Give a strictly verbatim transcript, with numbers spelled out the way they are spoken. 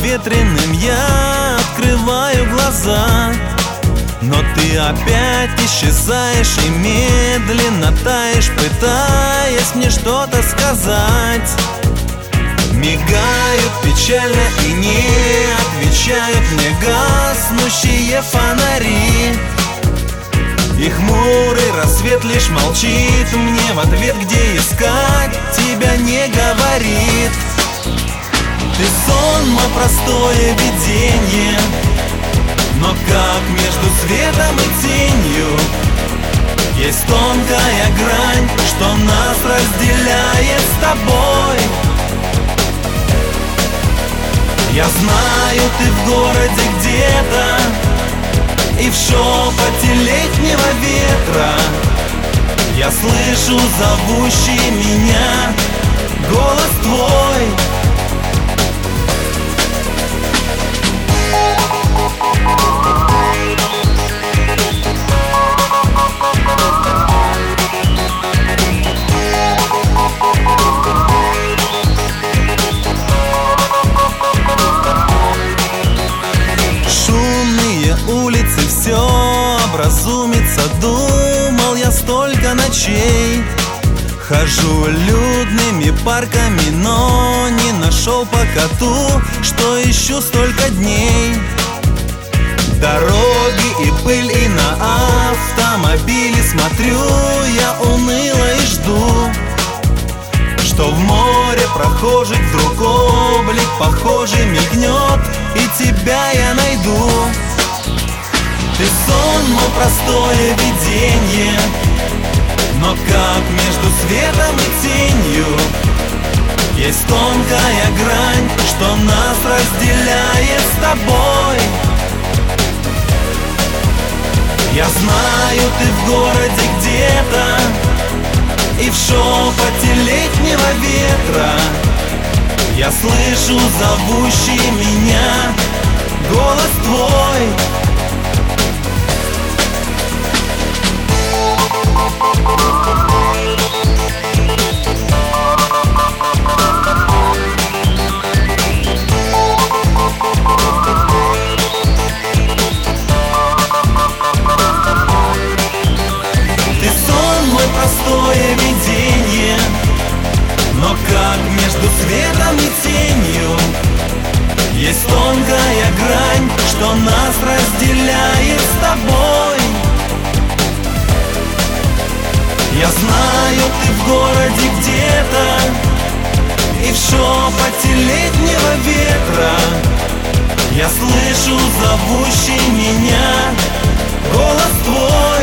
ветреным я открываю глаза, но ты опять исчезаешь и медленно таешь, пытаясь мне что-то сказать. Мигают печально и не отвечают мне гаснущие фонари, и хмурый рассвет лишь молчит мне в ответ, где искать тебя не говорит. Ты сон, мой простое видение, но как между светом и тенью есть тонкая грань, что нас разделяет с тобой. Я знаю, ты в городе где-то, и в шепоте летнего ветра я слышу зовущий меня голос твой. Шумные улицы, все образумится, думал я столько ночей. Хожу людными парками, но не нашел пока ту, что ищу столько дней. Дороги и пыль, и на автомобили смотрю я уныло и жду, что в море прохожих вдруг облик похожий мелькнет, и тебя я найду. Ты сон, мой простое видение, но как между светом и тенью есть тонкая грань, что нас разделяет с тобой. Я знаю, ты в городе где-то, и в шепоте летнего ветра я слышу зовущий меня голос твой. Ты сон, мой простое видение, но как между светом и тенью есть тонкая грань, что нас разделяет с тобой. Я знаю, ты в городе где-то, и в шепоте летнего ветра я слышу зовущий меня голос твой.